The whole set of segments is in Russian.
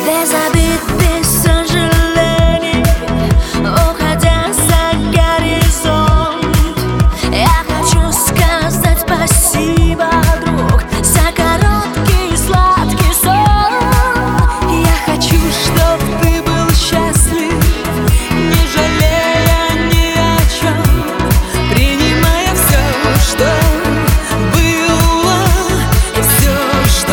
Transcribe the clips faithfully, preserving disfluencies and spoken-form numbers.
Без обид, без сожалений, уходя за горизонт, я хочу сказать спасибо, друг, за короткий сладкий сон. Я хочу, чтоб ты был счастлив, не жалея ни о чем, принимая все, что было, и все, что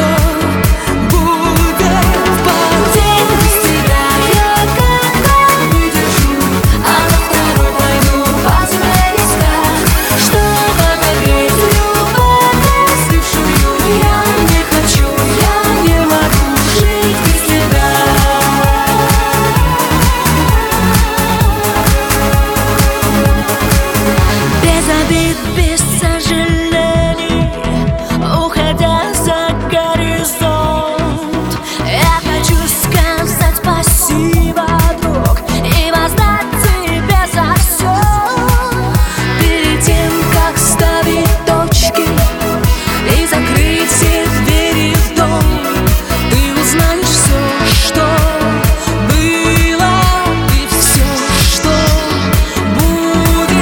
без сожалений, уходя за горизонт, я хочу сказать спасибо, друг, и воздать тебе за все. Перед тем, как ставить точки и закрыть все двери в дом, ты узнаешь все, что было, и все, что будет.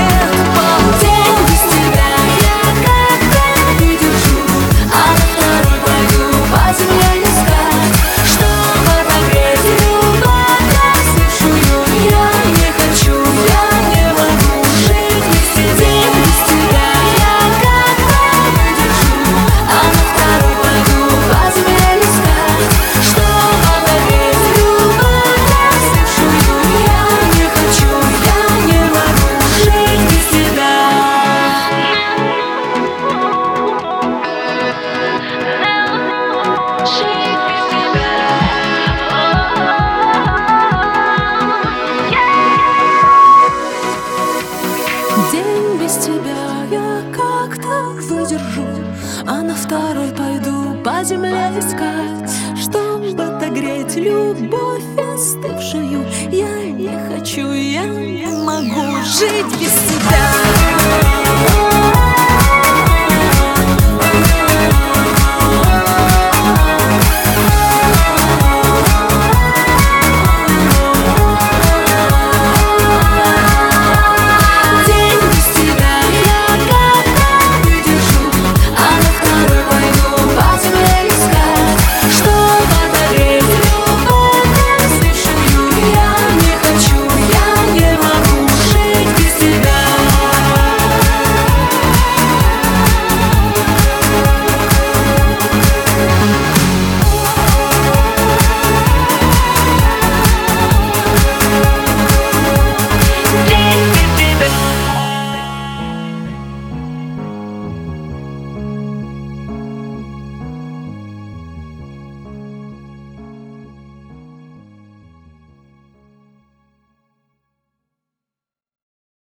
День без тебя я как-то выдержу, а на второй пойду по земле искать, чтобы отогреть любовь остывшую. Я не хочу, я не могу жить без тебя.